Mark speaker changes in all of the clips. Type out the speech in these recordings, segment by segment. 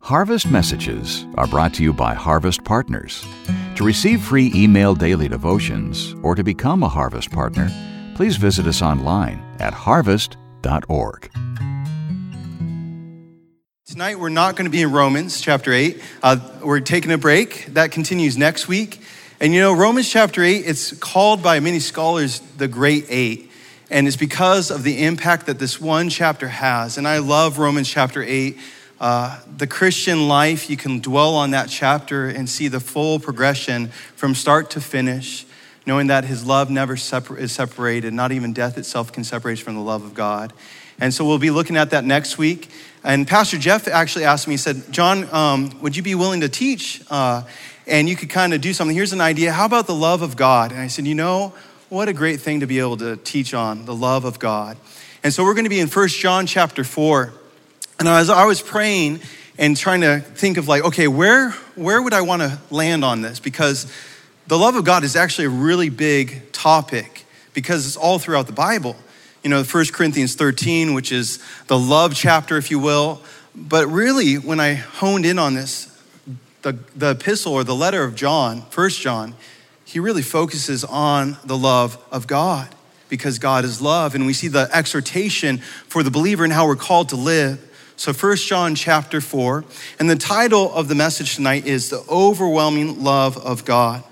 Speaker 1: Harvest Messages are brought to you by Harvest Partners. To receive free email daily devotions or to become a Harvest Partner, please visit us online at harvest.org.
Speaker 2: Tonight we're not going to be in Romans chapter 8. We're taking a break. That continues next week. And you know, Romans chapter 8, it's called by many scholars the Great Eight. And it's because of the impact that this one chapter has. And I love Romans chapter 8. The Christian life, you can dwell on that chapter and see the full progression from start to finish, knowing that his love never is separated. Not even death itself can separate us from the love of God. And so we'll be looking at that next week. And Pastor Jeff actually asked me, he said, John, would you be willing to teach? And you could kind of do something. Here's an idea. How about the love of God? And I said, you know, what a great thing to be able to teach on, the love of God. And so we're going to be in 1 John chapter 4. And as I was praying and trying to think of like, okay, where would I want to land on this? Because the love of God is actually a really big topic because it's all throughout the Bible. You know, 1 Corinthians 13, which is the love chapter, if you will. But really, when I honed in on this, the epistle or the letter of John, 1 John, he really focuses on the love of God because God is love. And we see the exhortation for the believer and how we're called to live. So 1 John chapter 4, and the title of the message tonight is The Overwhelming Love of God.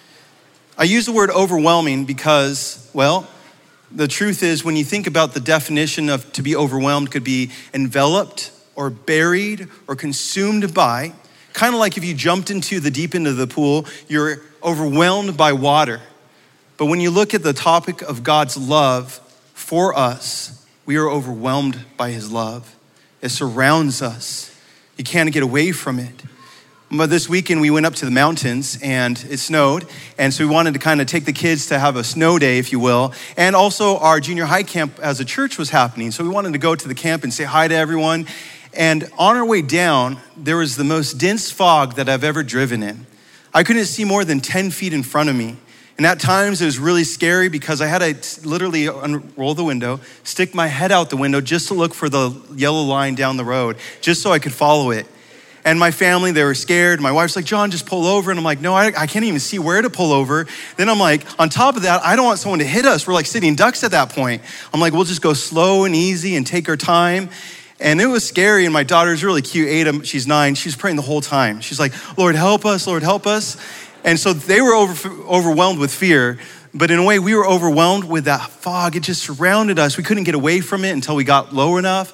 Speaker 2: I use the word overwhelming because, well, the truth is when you think about the definition of to be overwhelmed could be enveloped or buried or consumed by, kind of like if you jumped into the deep end of the pool, you're overwhelmed by water. But when you look at the topic of God's love for us, we are overwhelmed by his love. It surrounds us. You can't get away from it. But this weekend we went up to the mountains and it snowed. And so we wanted to kind of take the kids to have a snow day, if you will. And also our junior high camp as a church was happening. So we wanted to go to the camp and say hi to everyone. And on our way down, there was the most dense fog that I've ever driven in. I couldn't see more than 10 feet in front of me. And at times it was really scary because I had to literally unroll the window, stick my head out the window just to look for the yellow line down the road, just so I could follow it. And my family, they were scared. My wife's like, John, just pull over. And I'm like, no, I can't even see where to pull over. Then I'm like, on top of that, I don't want someone to hit us. We're like sitting ducks at that point. I'm like, we'll just go slow and easy and take our time. And it was scary. And my daughter's really cute, Ada, she's 9. She's praying the whole time. She's like, Lord, help us, Lord, help us. And so they were overwhelmed with fear, but in a way we were overwhelmed with that fog. It just surrounded us. We couldn't get away from it until we got low enough.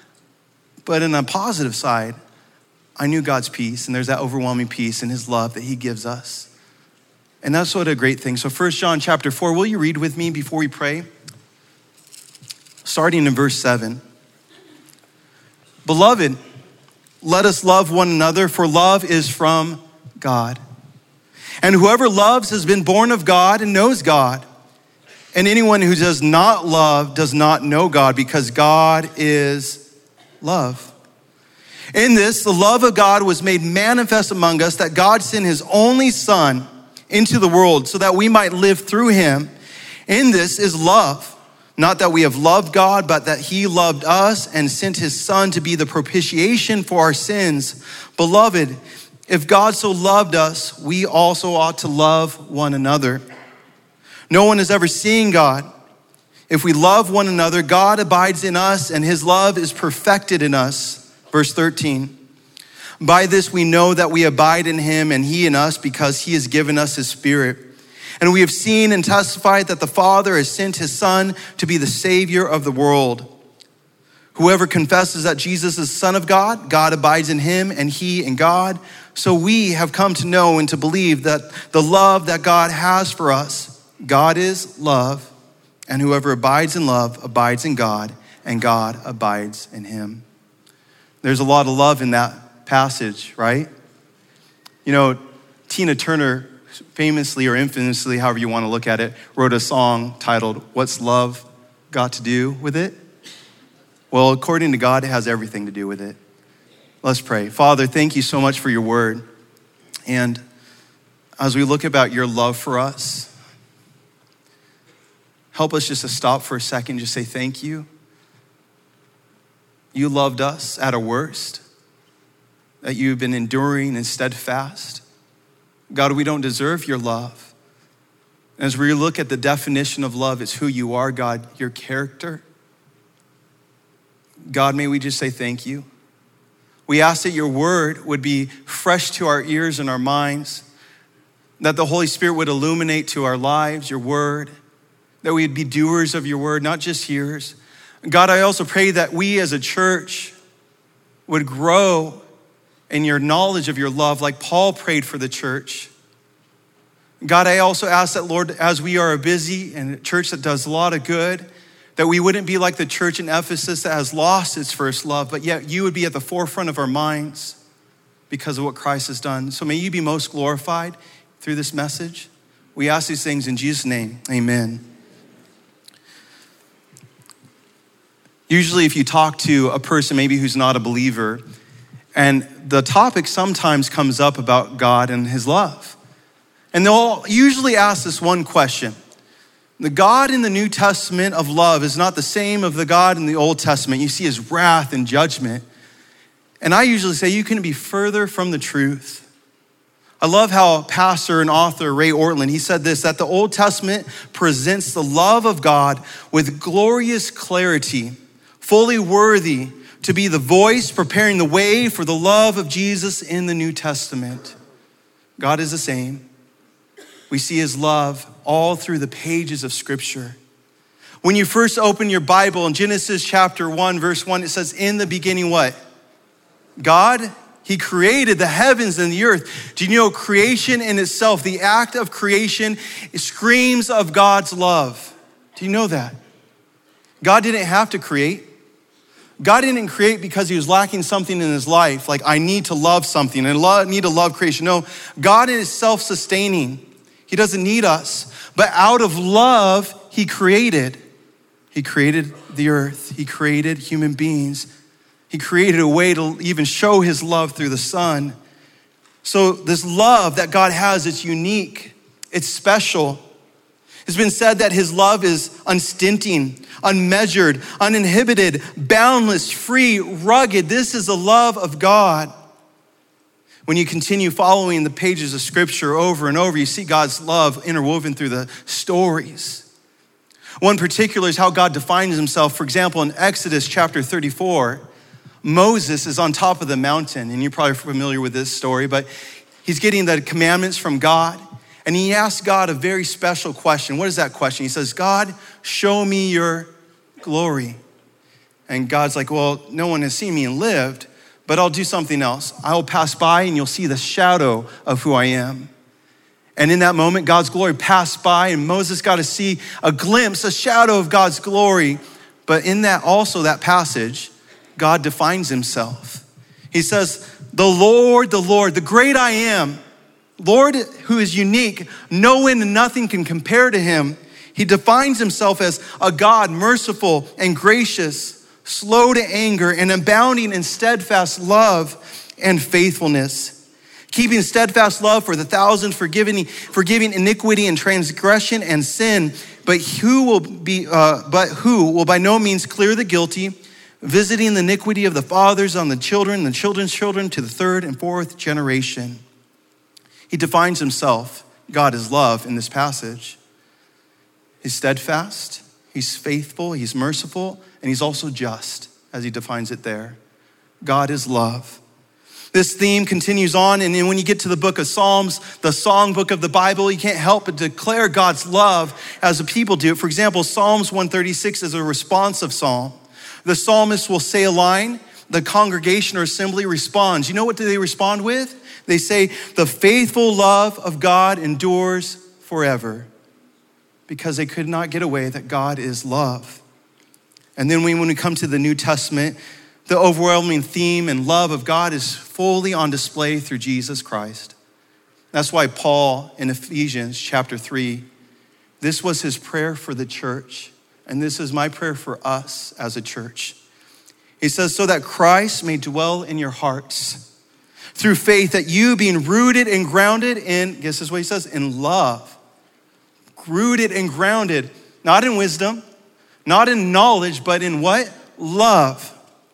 Speaker 2: But on a positive side, I knew God's peace, and there's that overwhelming peace in his love that he gives us. And that's what a great thing. So 1 John chapter 4, will you read with me before we pray? Starting in verse 7. Beloved, let us love one another, for love is from God. And whoever loves has been born of God and knows God. And anyone who does not love does not know God, because God is love. In this, the love of God was made manifest among us, that God sent his only Son into the world so that we might live through him. In this is love, not that we have loved God, but that he loved us and sent his Son to be the propitiation for our sins. Beloved, if God so loved us, we also ought to love one another. No one has ever seen God. If we love one another, God abides in us and his love is perfected in us. Verse 13. By this we know that we abide in him and he in us, because he has given us his Spirit. And we have seen and testified that the Father has sent his Son to be the Savior of the world. Whoever confesses that Jesus is the Son of God, God abides in him and he in God. So we have come to know and to believe that the love that God has for us, God is love, and whoever abides in love abides in God, and God abides in him. There's a lot of love in that passage, right? You know, Tina Turner famously or infamously, however you want to look at it, wrote a song titled, What's Love Got to Do with It? Well, according to God, it has everything to do with it. Let's pray. Father, thank you so much for your word. And as we look about your love for us, help us just to stop for a second, just say thank you. You loved us at our worst. that you've been enduring and steadfast. God, we don't deserve your love. As we look at the definition of love, it's who you are, God, your character. God, may we just say thank you. We ask that your word would be fresh to our ears and our minds, that the Holy Spirit would illuminate to our lives your word, that we would be doers of your word, not just hearers. God, I also pray that we as a church would grow in your knowledge of your love, like Paul prayed for the church. God, I also ask that, Lord, as we are a busy and a church that does a lot of good, that we wouldn't be like the church in Ephesus that has lost its first love, but yet you would be at the forefront of our minds because of what Christ has done. So may you be most glorified through this message. We ask these things in Jesus' name, amen. Usually if you talk to a person maybe who's not a believer, and the topic sometimes comes up about God and his love, and they'll usually ask this one question. The God in the New Testament of love is not the same of the God in the Old Testament. You see his wrath and judgment. And I usually say you couldn't be further from the truth. I love how pastor and author Ray Ortlund, he said this, that the Old Testament presents the love of God with glorious clarity, fully worthy to be the voice preparing the way for the love of Jesus in the New Testament. God is the same. We see his love all through the pages of Scripture. When you first open your Bible in Genesis chapter 1, verse 1, it says, in the beginning what? God, he created the heavens and the earth. Do you know creation in itself, the act of creation, screams of God's love? Do you know that? God didn't have to create. God didn't create because he was lacking something in his life, like I need to love something and need to love creation. No, God is self-sustaining. He doesn't need us, but out of love, he created. He created the earth. He created human beings. He created a way to even show his love through the Son. So this love that God has, it's unique. It's special. It's been said that his love is unstinting, unmeasured, uninhibited, boundless, free, rugged. This is the love of God. When you continue following the pages of Scripture over and over, you see God's love interwoven through the stories. One particular is how God defines himself. For example, in Exodus chapter 34, Moses is on top of the mountain, and you're probably familiar with this story, but he's getting the commandments from God, and he asks God a very special question. What is that question? He says, God, show me your glory. And God's like, well, no one has seen me and lived, but I'll do something else. I will pass by and you'll see the shadow of who I am. And in that moment, God's glory passed by and Moses got to see a glimpse, a shadow of God's glory. But in that also, that passage, God defines himself. He says, the Lord, the great I am, Lord who is unique, no one and nothing can compare to him. He defines himself as a God merciful and gracious, slow to anger, and abounding in steadfast love and faithfulness, keeping steadfast love for the thousands, forgiving iniquity and transgression and sin, but who will by no means clear the guilty, visiting the iniquity of the fathers on the children, the children's children to the third and fourth generation. He defines himself, God is love, in this passage. He's steadfast, he's faithful, he's merciful, and he's also just, as he defines it there. God is love. This theme continues on, and then when you get to the book of Psalms, the songbook of the Bible, you can't help but declare God's love as the people do. For example, Psalms 136 is a responsive psalm. The psalmist will say a line, the congregation or assembly responds. You know what do they respond with? They say, the faithful love of God endures forever, because they could not get away that God is love. And then when we come to the New Testament, the overwhelming theme and love of God is fully on display through Jesus Christ. That's why Paul in Ephesians chapter 3, this was his prayer for the church. And this is my prayer for us as a church. He says, so that Christ may dwell in your hearts through faith, that you being rooted and grounded in, guess this is what he says, in love. Rooted and grounded, not in wisdom, not in knowledge, but in what? Love.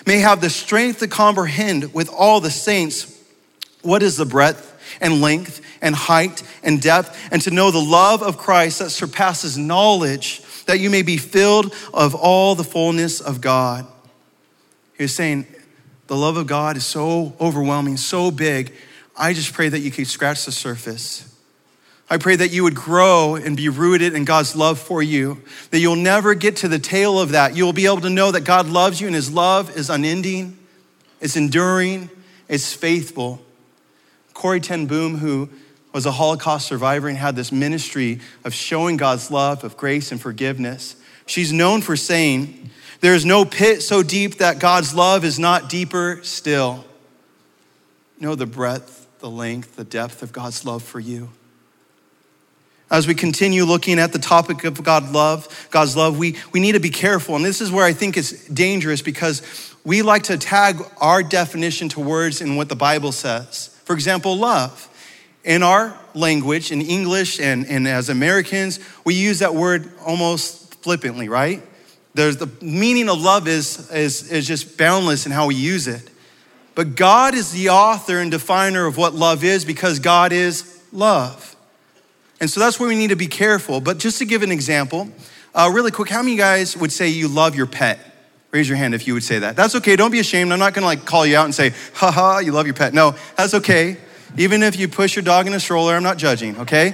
Speaker 2: may have the strength to comprehend with all the saints what is the breadth and length and height and depth, and to know the love of Christ that surpasses knowledge, that you may be filled of all the fullness of God. He was saying, the love of God is so overwhelming, so big. I just pray that you could scratch the surface. I pray that you would grow and be rooted in God's love for you, that you'll never get to the tail of that. You'll be able to know that God loves you and his love is unending, it's enduring, it's faithful. Corrie ten Boom, who was a Holocaust survivor and had this ministry of showing God's love, of grace and forgiveness, she's known for saying, there is no pit so deep that God's love is not deeper still. Know the breadth, the length, the depth of God's love for you. As we continue looking at the topic of God's love, we need to be careful. And this is where I think it's dangerous, because we like to tag our definition to words in what the Bible says. For example, love. In our language, in English and as Americans, we use that word almost flippantly, right? There's the meaning of love is just boundless in how we use it. But God is the author and definer of what love is, because God is love. And so that's where we need to be careful. But just to give an example, really quick, how many of you guys would say you love your pet? Raise your hand if you would say that. That's okay, don't be ashamed. I'm not gonna call you out and say, haha, you love your pet. No, that's okay. Even if you push your dog in a stroller, I'm not judging, okay?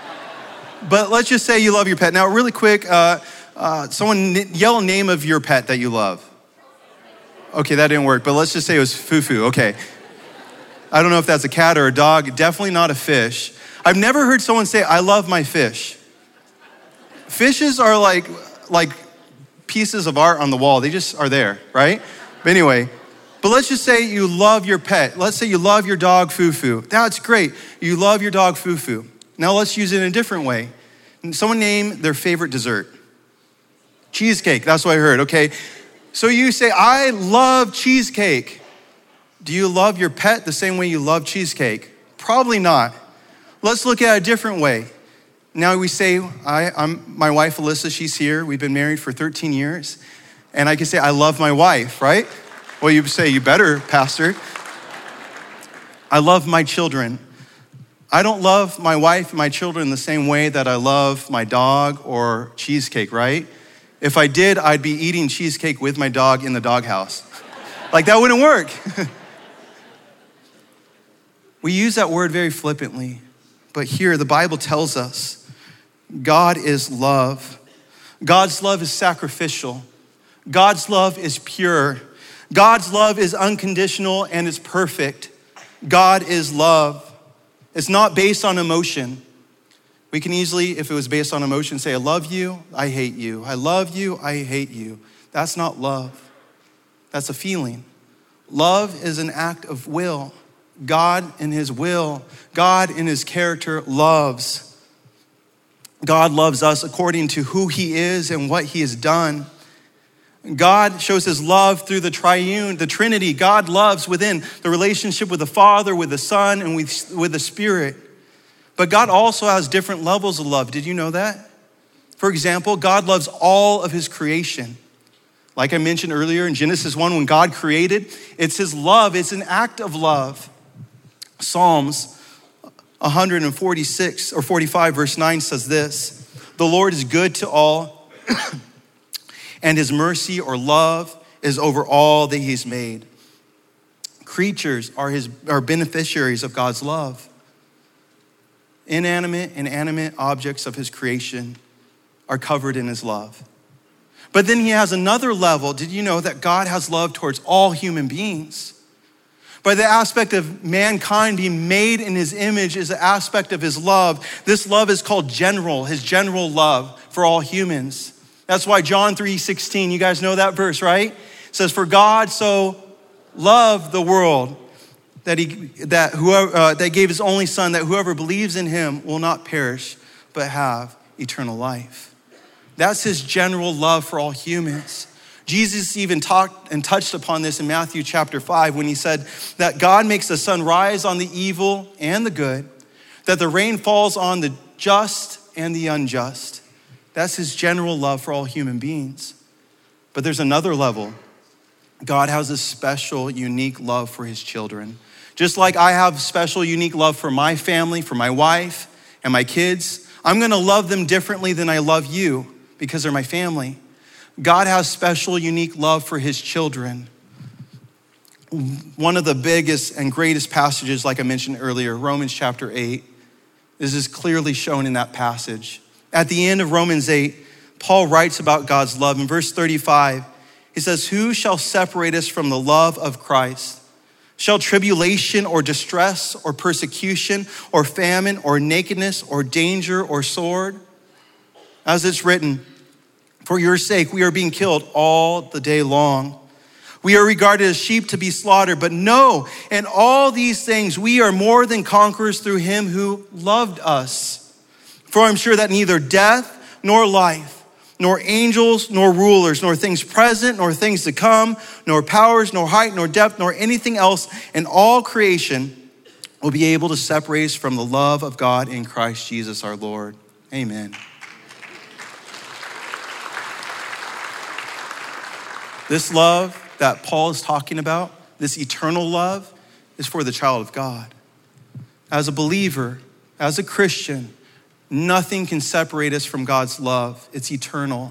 Speaker 2: But let's just say you love your pet. Now, really quick, someone yell a name of your pet that you love. Okay, that didn't work, but let's just say it was Fufu, okay. I don't know if that's a cat or a dog, definitely not a fish. I've never heard someone say, I love my fish. Fishes are like pieces of art on the wall. They just are there, right? But anyway, but let's just say you love your pet. Let's say you love your dog, Fufu. That's great. You love your dog, Fufu. Now let's use it in a different way. Someone name their favorite dessert. Cheesecake, that's what I heard, okay? So you say, I love cheesecake. Do you love your pet the same way you love cheesecake? Probably not. Let's look at it a different way. Now we say, my wife, Alyssa, she's here. We've been married for 13 years. And I can say, I love my wife, right? Well, you say, you better, Pastor. I love my children. I don't love my wife and my children the same way that I love my dog or cheesecake, right? If I did, I'd be eating cheesecake with my dog in the doghouse. Like, that wouldn't work. We use that word very flippantly. But here, the Bible tells us God is love. God's love is sacrificial. God's love is pure. God's love is unconditional and it's perfect. God is love. It's not based on emotion. We can easily, if it was based on emotion, say, I love you, I hate you. I love you, I hate you. That's not love. That's a feeling. Love is an act of will. God in his will, God in his character loves. God loves us according to who he is and what he has done. God shows his love through the triune, the Trinity. God loves within the relationship with the Father, with the Son, and with the Spirit. But God also has different levels of love. Did you know that? For example, God loves all of his creation. Like I mentioned earlier in Genesis 1, when God created, it's his love. It's an act of love. Psalms 146 or 45 verse 9 says this, the Lord is good to all and his mercy or love is over all that he's made. Creatures are beneficiaries of God's love. Inanimate and animate objects of his creation are covered in his love. But then he has another level. Did you know that God has love towards all human beings? By the aspect of mankind being made in his image is the aspect of his love. This love is called general, his general love for all humans. That's why John 3:16, you guys know that verse, right? It says, for God so loved the world that he gave his only son, that whoever believes in him will not perish, but have eternal life. That's his general love for all humans. Jesus even talked and touched upon this in Matthew chapter 5 when he said that God makes the sun rise on the evil and the good, that the rain falls on the just and the unjust. That's his general love for all human beings. But there's another level. God has a special, unique love for his children. Just like I have special, unique love for my family, for my wife and my kids, I'm gonna love them differently than I love you because they're my family. God has special, unique love for his children. One of the biggest and greatest passages, like I mentioned earlier, Romans chapter 8, this is clearly shown in that passage. At the end of Romans 8, Paul writes about God's love. In verse 35, he says, "Who shall separate us from the love of Christ? Shall tribulation or distress or persecution or famine or nakedness or danger or sword? As it's written, for your sake we are being killed all the day long. We are regarded as sheep to be slaughtered, but no, in all these things we are more than conquerors through him who loved us. For I'm sure that neither death nor life, nor angels, nor rulers, nor things present, nor things to come, nor powers, nor height, nor depth, nor anything else in all creation will be able to separate us from the love of God in Christ Jesus our Lord." Amen. This love that Paul is talking about, this eternal love, is for the child of God. As a believer, as a Christian, nothing can separate us from God's love. It's eternal.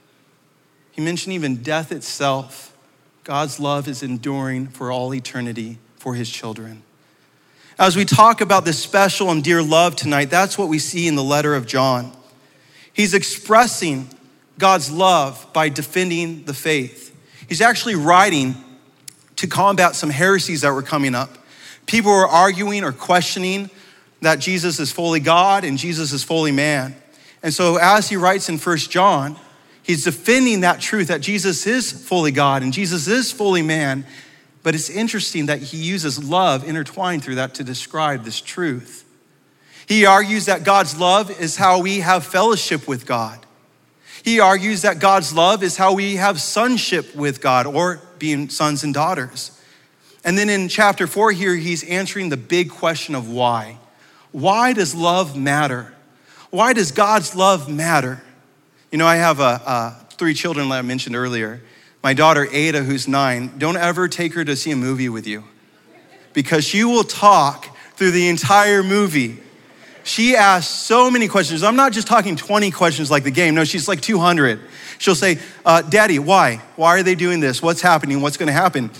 Speaker 2: He mentioned even death itself. God's love is enduring for all eternity for his children. As we talk about this special and dear love tonight, that's what we see in the letter of John. He's expressing God's love by defending the faith. He's actually writing to combat some heresies that were coming up. People were arguing or questioning that Jesus is fully God and Jesus is fully man. And so as he writes in 1 John, he's defending that truth that Jesus is fully God and Jesus is fully man. But it's interesting that he uses love intertwined through that to describe this truth. He argues that God's love is how we have fellowship with God. He argues that God's love is how we have sonship with God, or being sons and daughters. And then in chapter 4 here, he's answering the big question of why. Why does love matter? Why does God's love matter? You know, I have 3 children that I mentioned earlier. My daughter Ada, who's 9, don't ever take her to see a movie with you because she will talk through the entire movie. She asks so many questions. I'm not just talking 20 questions like the game. No, she's like 200. She'll say, Daddy, why? Why are they doing this? What's happening? What's gonna happen?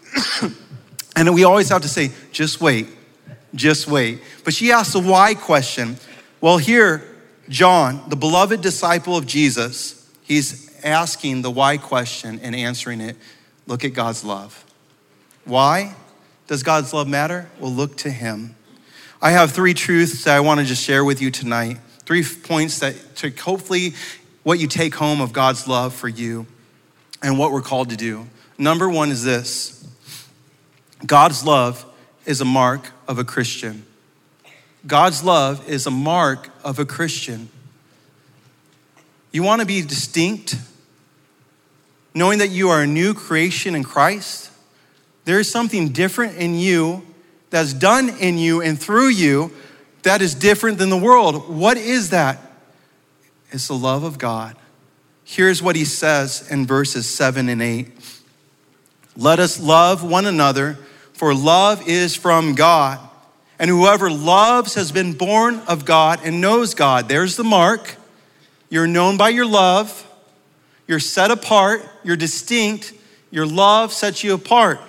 Speaker 2: And we always have to say, just wait, just wait. But she asks the why question. Well, here, John, the beloved disciple of Jesus, he's asking the why question and answering it. Look at God's love. Why does God's love matter? Well, look to him. I have 3 truths that I want to just share with you tonight. 3 points that to hopefully what you take home of God's love for you and what we're called to do. Number 1 is this. God's love is a mark of a Christian. God's love is a mark of a Christian. You want to be distinct, knowing that you are a new creation in Christ? There is something different in you that's done in you and through you that is different than the world. What is that? It's the love of God. Here's what he says in verses 7 and 8. Let us love one another, for love is from God. And whoever loves has been born of God and knows God. There's the mark. You're known by your love. You're set apart. You're distinct. Your love sets you apart.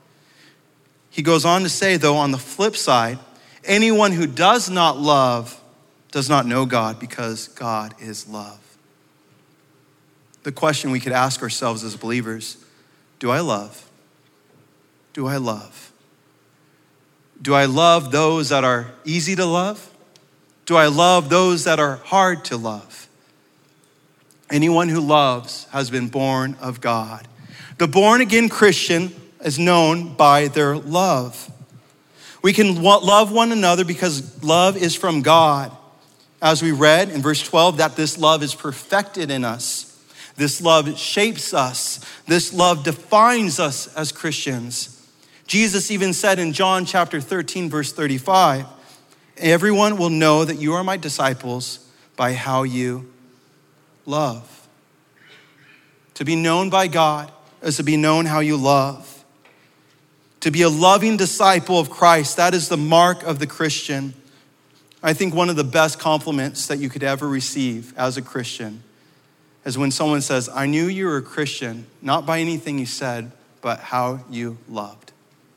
Speaker 2: He goes on to say, though, on the flip side, anyone who does not love does not know God, because God is love. The question we could ask ourselves as believers, do I love? Do I love? Do I love those that are easy to love? Do I love those that are hard to love? Anyone who loves has been born of God. The born again Christian is known by their love. We can love one another because love is from God. As we read in verse 12, that this love is perfected in us. This love shapes us. This love defines us as Christians. Jesus even said in John chapter 13, verse 35, everyone will know that you are my disciples by how you love. To be known by God is to be known how you love. To be a loving disciple of Christ, that is the mark of the Christian. I think one of the best compliments that you could ever receive as a Christian is when someone says, I knew you were a Christian, not by anything you said, but how you loved.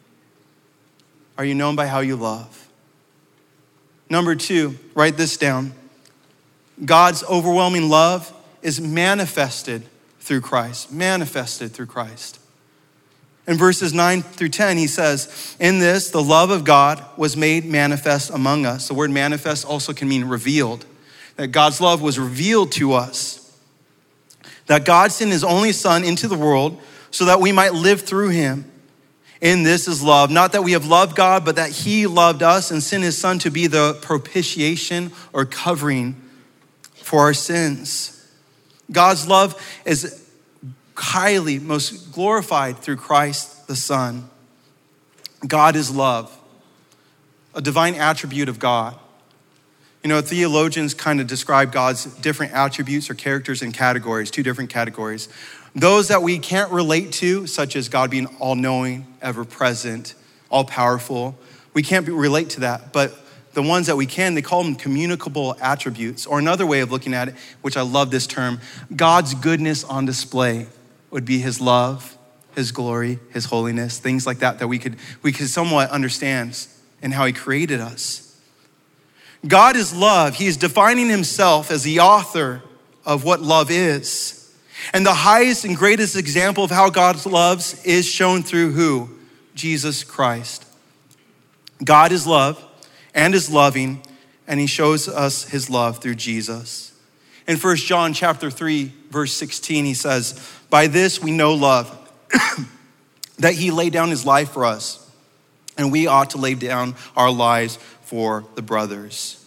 Speaker 2: Are you known by how you love? Number 2, write this down. God's overwhelming love is manifested through Christ. Manifested through Christ. In verses 9 through 10, he says, in this, the love of God was made manifest among us. The word manifest also can mean revealed. That God's love was revealed to us. That God sent his only Son into the world so that we might live through him. In this is love, not that we have loved God, but that he loved us and sent his Son to be the propitiation or covering for our sins. God's love is highly, most glorified through Christ the Son. God is love, a divine attribute of God. You know, theologians kind of describe God's different attributes or characters in categories, 2 different categories. Those that we can't relate to, such as God being all-knowing, ever-present, all-powerful. We can't relate to that, but the ones that we can, they call them communicable attributes. Or another way of looking at it, which I love this term, God's goodness on display would be his love, his glory, his holiness, things like that we could somewhat understand in how he created us. God is love. He is defining himself as the author of what love is. And the highest and greatest example of how God loves is shown through who? Jesus Christ. God is love and is loving, and he shows us his love through Jesus. In 1 John chapter 3, verse 16, he says, by this we know love, that he laid down his life for us, and we ought to lay down our lives for the brothers.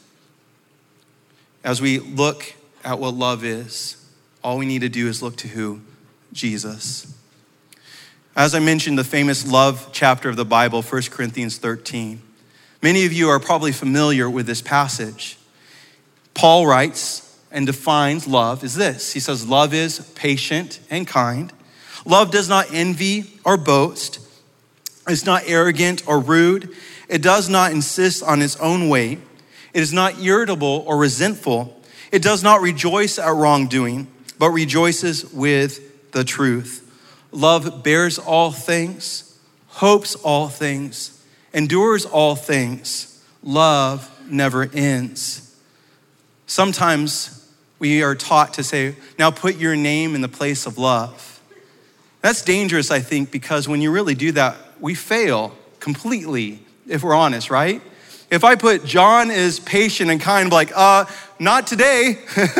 Speaker 2: As we look at what love is, all we need to do is look to who? Jesus. As I mentioned, the famous love chapter of the Bible, 1 Corinthians 13. Many of you are probably familiar with this passage. Paul writes and defines love as this. He says, love is patient and kind. Love does not envy or boast. It's not arrogant or rude. It does not insist on its own way. It is not irritable or resentful. It does not rejoice at wrongdoing, but rejoices with the truth. Love bears all things, hopes all things, endures all things. Love never ends. Sometimes we are taught to say, now put your name in the place of love. That's dangerous, I think, because when you really do that, we fail completely, if we're honest, right? If I put John is patient and kind, like, not today.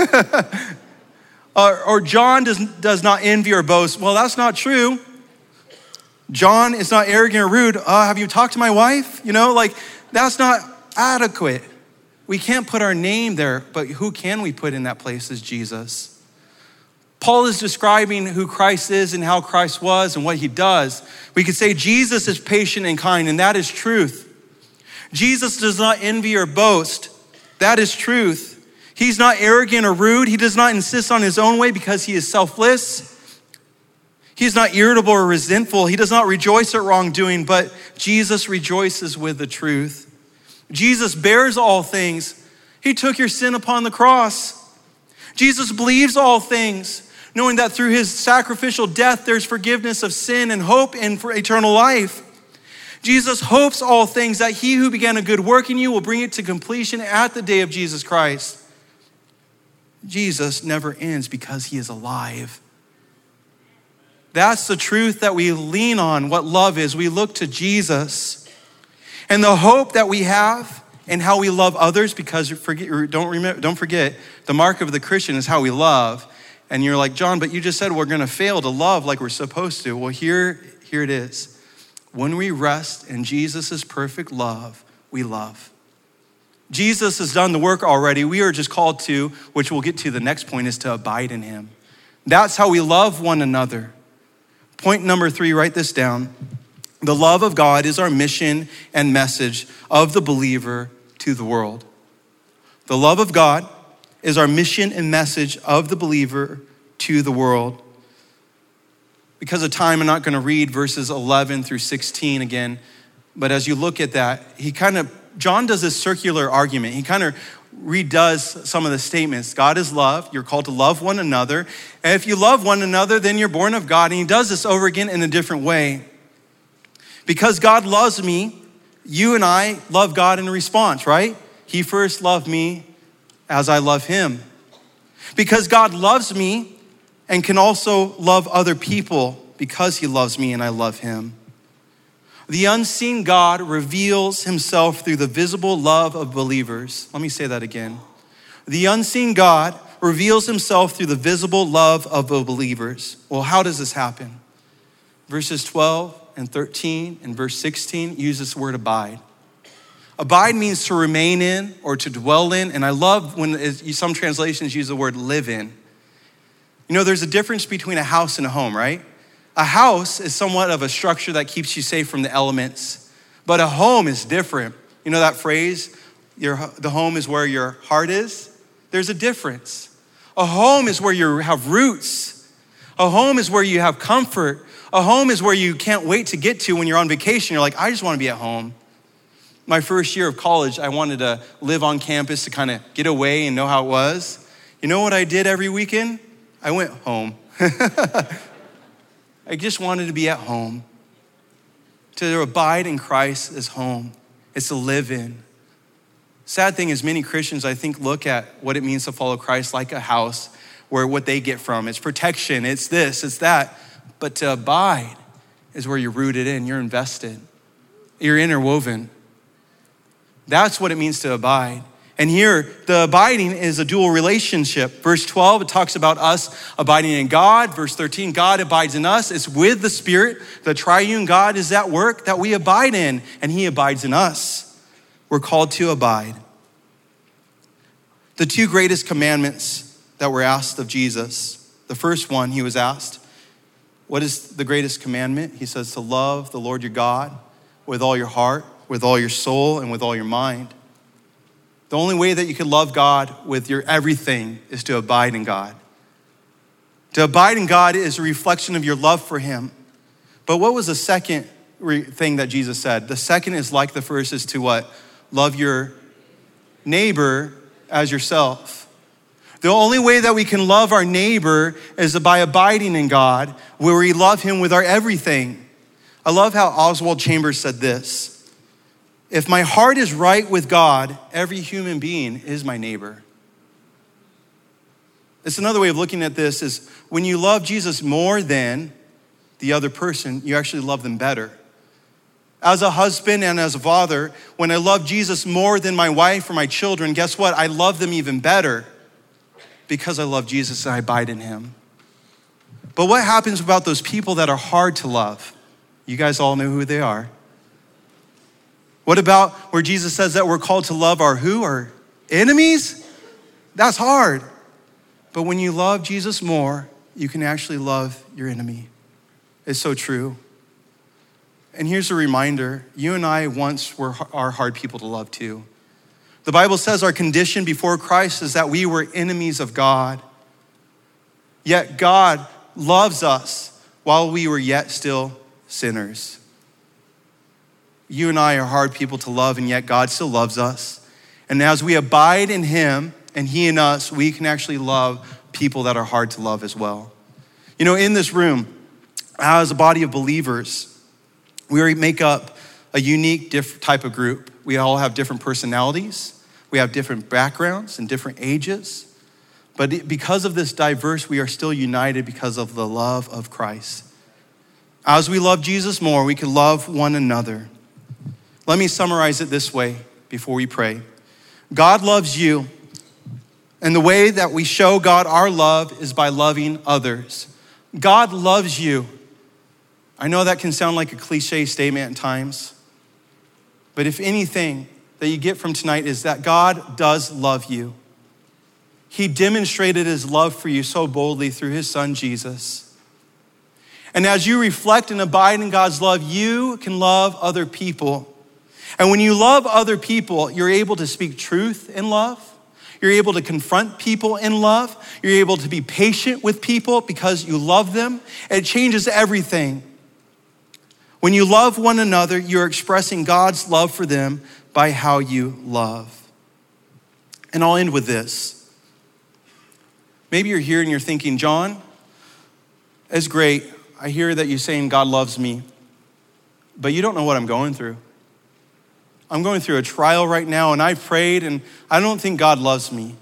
Speaker 2: or John does not envy or boast. Well, that's not true. John is not arrogant or rude. Have you talked to my wife? You know, like, that's not adequate. We can't put our name there, but who can we put in that place is Jesus. Paul is describing who Christ is and how Christ was and what he does. We could say Jesus is patient and kind, and that is truth. Jesus does not envy or boast. That is truth. He's not arrogant or rude. He does not insist on his own way because he is selfless. He's not irritable or resentful. He does not rejoice at wrongdoing, but Jesus rejoices with the truth. Jesus bears all things. He took your sin upon the cross. Jesus believes all things, knowing that through his sacrificial death, there's forgiveness of sin and hope and for eternal life. Jesus hopes all things, that he who began a good work in you will bring it to completion at the day of Jesus Christ. Jesus never ends because he is alive. That's the truth that we lean on, what love is. We look to Jesus. And the hope that we have and how we love others, because don't forget, the mark of the Christian is how we love. And you're like, John, but you just said we're gonna fail to love like we're supposed to. Well, here it is. When we rest in Jesus' perfect love, we love. Jesus has done the work already. We are just called to, which we'll get to the next point, is to abide in him. That's how we love one another. Point number 3, write this down. The love of God is our mission and message of the believer to the world. The love of God is our mission and message of the believer to the world. Because of time, I'm not going to read verses 11 through 16 again. But as you look at that, John does this circular argument. He kind of redoes some of the statements. God is love. You're called to love one another. And if you love one another, then you're born of God. And he does this over again in a different way. Because God loves me, you and I love God in response, right? He first loved me as I love him. Because God loves me and can also love other people because he loves me and I love him. The unseen God reveals himself through the visible love of believers. Let me say that again. The unseen God reveals himself through the visible love of the believers. Well, how does this happen? Verses 12 and 13 and verse 16 use this word abide. Abide means to remain in or to dwell in. And I love when some translations use the word live in. You know, there's a difference between a house and a home, right? A house is somewhat of a structure that keeps you safe from the elements, but a home is different. You know that phrase, the home is where your heart is? There's a difference. A home is where you have roots. A home is where you have comfort. A home is where you can't wait to get to when you're on vacation. You're like, I just want to be at home. My first year of college, I wanted to live on campus to kind of get away and know how it was. You know what I did every weekend? I went home. I just wanted to be at home. To abide in Christ is home. It's to live in. Sad thing is many Christians, I think, look at what it means to follow Christ like a house where what they get from, it's protection, it's this, it's that. But to abide is where you're rooted in, you're invested, you're interwoven. That's what it means to abide. And here, the abiding is a dual relationship. Verse 12, it talks about us abiding in God. Verse 13, God abides in us. It's with the Spirit. The triune God is at work that we abide in, and he abides in us. We're called to abide. The two greatest commandments that were asked of Jesus. The first one, he was asked, what is the greatest commandment? He says to love the Lord your God with all your heart, with all your soul, and with all your mind. The only way that you can love God with your everything is to abide in God. To abide in God is a reflection of your love for him. But what was the second thing that Jesus said? The second is like the first, is to what? Love your neighbor as yourself. The only way that we can love our neighbor is by abiding in God, where we love him with our everything. I love how Oswald Chambers said this. If my heart is right with God, every human being is my neighbor. It's another way of looking at this is when you love Jesus more than the other person, you actually love them better. As a husband and as a father, when I love Jesus more than my wife or my children, guess what? I love them even better because I love Jesus and I abide in him. But what happens about those people that are hard to love? You guys all know who they are. What about where Jesus says that we're called to love our who? Our enemies? That's hard. But when you love Jesus more, you can actually love your enemy. It's so true. And here's a reminder, you and I once are hard people to love too. The Bible says our condition before Christ is that we were enemies of God. Yet God loves us while we were yet still sinners. You and I are hard people to love, and yet God still loves us. And as we abide in him and he in us, we can actually love people that are hard to love as well. You know, in this room, as a body of believers, we make up a unique type of group. We all have different personalities. We have different backgrounds and different ages. But because of this diverse, we are still united because of the love of Christ. As we love Jesus more, we can love one another. Let me summarize it this way before we pray. God loves you, and the way that we show God our love is by loving others. God loves you. I know that can sound like a cliche statement at times, but if anything that you get from tonight is that God does love you. He demonstrated his love for you so boldly through his son, Jesus. And as you reflect and abide in God's love, you can love other people. And when you love other people, you're able to speak truth in love. You're able to confront people in love. You're able to be patient with people because you love them. It changes everything. When you love one another, you're expressing God's love for them by how you love. And I'll end with this. Maybe you're here and you're thinking, John, it's great. I hear that you're saying God loves me, but you don't know what I'm going through. I'm going through a trial right now, and I've prayed, and I don't think God loves me.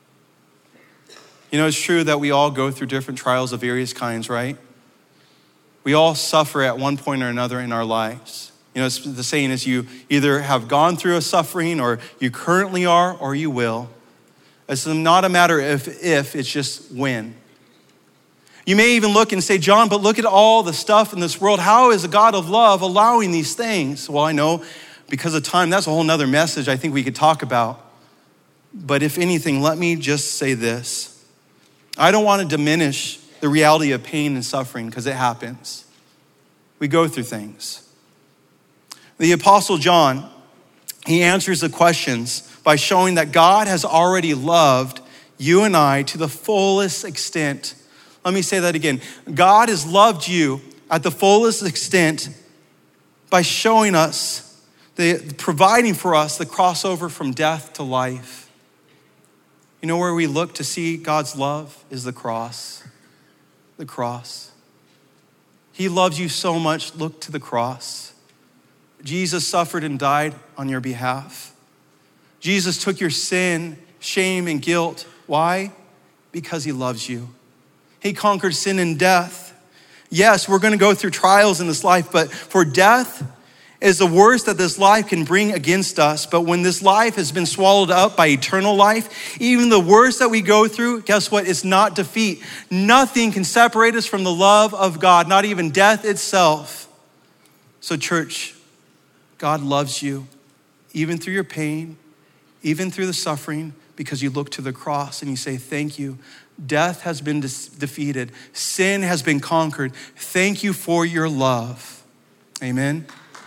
Speaker 2: You know, it's true that we all go through different trials of various kinds, right? We all suffer at one point or another in our lives. You know, it's the saying is you either have gone through a suffering, or you currently are, or you will. It's not a matter of if, it's just when. You may even look and say, John, but look at all the stuff in this world. How is a God of love allowing these things? Well, I know because of time, that's a whole nother message I think we could talk about. But if anything, let me just say this. I don't want to diminish the reality of pain and suffering because it happens. We go through things. The Apostle John, he answers the questions by showing that God has already loved you and I to the fullest extent. Let me say that again. God has loved you at the fullest extent by showing us, providing for us the crossover from death to life. You know where we look to see God's love is the cross. The cross. He loves you so much, look to the cross. Jesus suffered and died on your behalf. Jesus took your sin, shame, and guilt. Why? Because he loves you. He conquered sin and death. Yes, we're gonna go through trials in this life, but for death is the worst that this life can bring against us. But when this life has been swallowed up by eternal life, even the worst that we go through, guess what? It's not defeat. Nothing can separate us from the love of God, not even death itself. So church, God loves you, even through your pain, even through the suffering, because you look to the cross and you say, thank you. Death has been defeated. Sin has been conquered. Thank you for your love. Amen.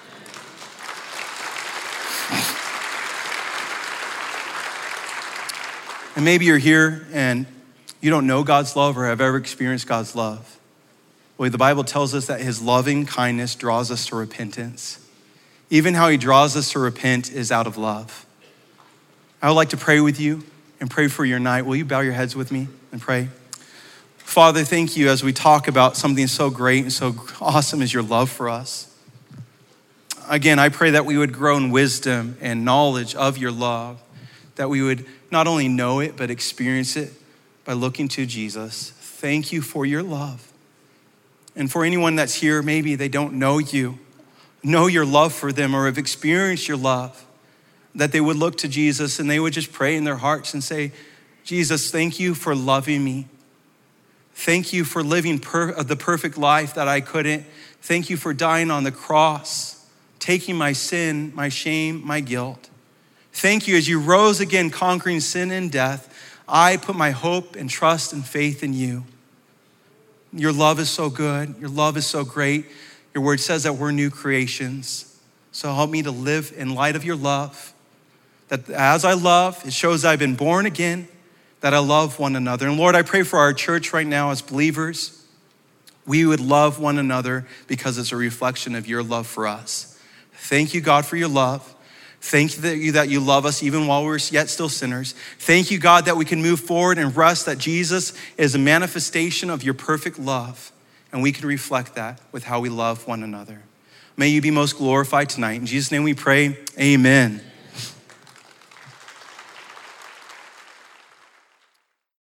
Speaker 2: And maybe you're here and you don't know God's love or have ever experienced God's love. Well, the Bible tells us that his loving kindness draws us to repentance. Even how he draws us to repent is out of love. I would like to pray with you and pray for your night. Will you bow your heads with me and pray? Father, thank you as we talk about something so great and so awesome as your love for us. Again, I pray that we would grow in wisdom and knowledge of your love, that we would not only know it, but experience it by looking to Jesus. Thank you for your love. And for anyone that's here, maybe they don't know you, know your love for them, or have experienced your love, that they would look to Jesus and they would just pray in their hearts and say, Jesus, thank you for loving me. Thank you for living the perfect life that I couldn't. Thank you for dying on the cross, taking my sin, my shame, my guilt. Thank you as you rose again, conquering sin and death. I put my hope and trust and faith in you. Your love is so good. Your love is so great. Your word says that we're new creations. So help me to live in light of your love. That as I love, it shows I've been born again, that I love one another. And Lord, I pray for our church right now as believers, we would love one another because it's a reflection of your love for us. Thank you, God, for your love. Thank you that you love us even while we're yet still sinners. Thank you, God, that we can move forward and rest that Jesus is a manifestation of your perfect love. And we can reflect that with how we love one another. May you be most glorified tonight. In Jesus' name we pray, amen.